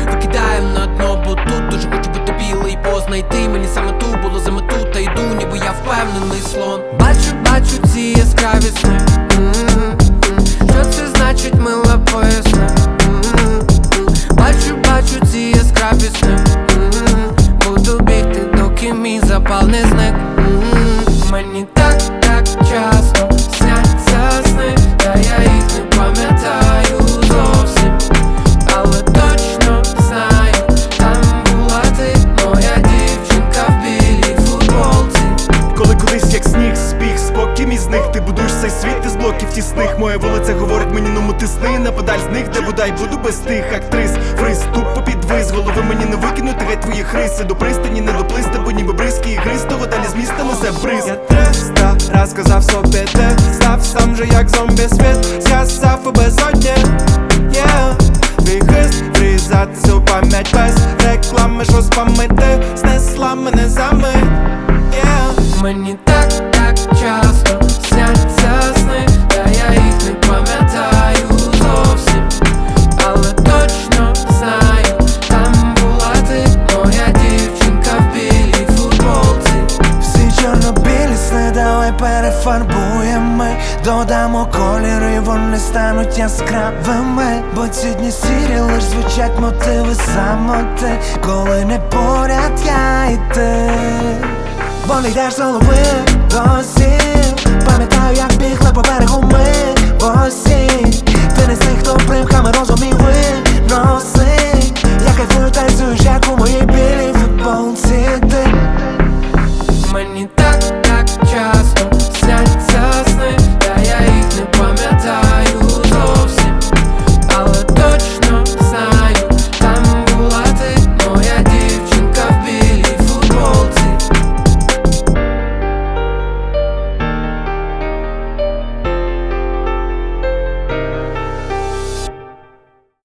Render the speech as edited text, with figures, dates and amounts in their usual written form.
викидаєм на дно, бо тут дуже хочу бути білий, познайти мені саме ту було за мету, та йду, ніби я впевнений слон. Бачу ці яскраві сни. Що це значить, мила, поясни. Бачу ці яскраві сни. Буду бігти, доки мій запал не зник. Мені так часто сняться сни, та я їх не пам'ятаю зовсім, але точно знаю, там була ти, моя дівчинка в білій футболці. Коли колись як сніг спіх, спокій мій зник. Ти будуєш цей світ із блоків тісних. Моя вулиця говорить мені, ну тисни на педаль з них, де бодай буду без тих актрис. Фриз, тупо підвис, голови мені не викинути, геть твої хриси. До пристані не доплисти, бо ніби бризки і гриз, того далі з міста несе бриз. Я 300 раз сказав собі, ти став сам же як зомбі світ, з'ясав у безодні. Твій хист врізати у пам'ять без реклами, що спамити, знесла мене за мить. Мені так часто сняться сни, та я їх не пам'ятаю зовсім, але точно знаю, там була ти, моя дівчинка в білій футболці. Всі чорно-білі сни, давай перефарбуємо, додамо кольори, і вони стануть яскравими. Бо ці дні сірі, лиш звучать мотиви самоти, коли не поряд я і ти. Бо не йдеш з голови досі, пам'ятаю, як бігли по берегу ми в осінь. Ти не з тих, хто примхами розумів виносить. Я кайфую, танцюєш, як у моїй білій футболці ти. Мені так часто